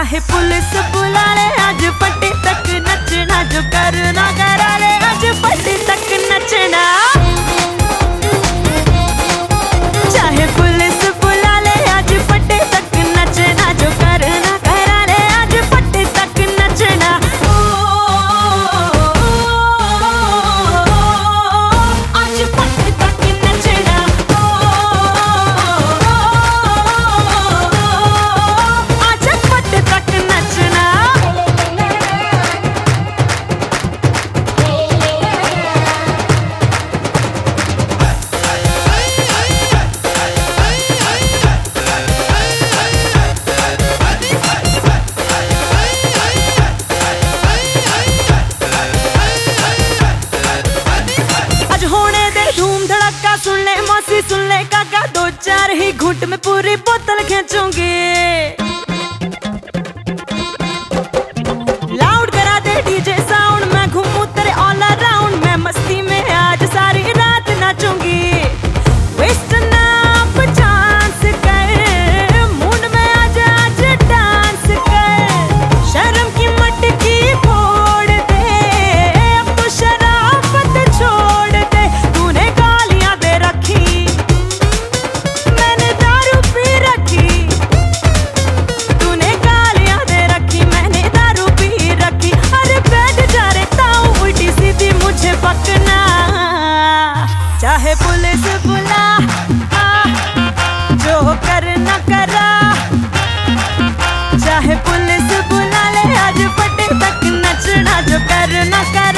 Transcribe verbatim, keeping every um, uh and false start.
चाहे पुलिस बुला ले आज पट्टी तक नचना, जो करना करा ले आज पट्टी तक नचना। चाहे पुलिस बुला ले आज पट्टी तक नचना, जो करना करा ले आज पट्टी तक नचना। आज पट्टी तक नचना, आज पट्टी तक नचना। सुन ले मौसी सुन ले काका, दो चार ही घूंट में पूरी बोतल खींचूंगी। लाउड करा दे डीजे साउंड, मैं घूमूं तेरे ऑल अराउंड। मैं मस्ती में आज सारी रात नाचूंगी। वेस्ट ना चांस कर, मूड में आज आज डांस कर। शर्म की मटकी फोड़ दे, अब तो शराफत छोड़ दे। तूने गालियां दे रखी, मैंने दारू पी रखी। तूने गालियां दे रखी, मैंने दारू पी रखी। अरे बैठ जा रे ताऊ, उल्टी सीधी मुझे पकना। चाहे पुलिस बुला जो करना करा, चाहे पुलिस बुला ले आज पट्टी तक नचना, जो करना करा।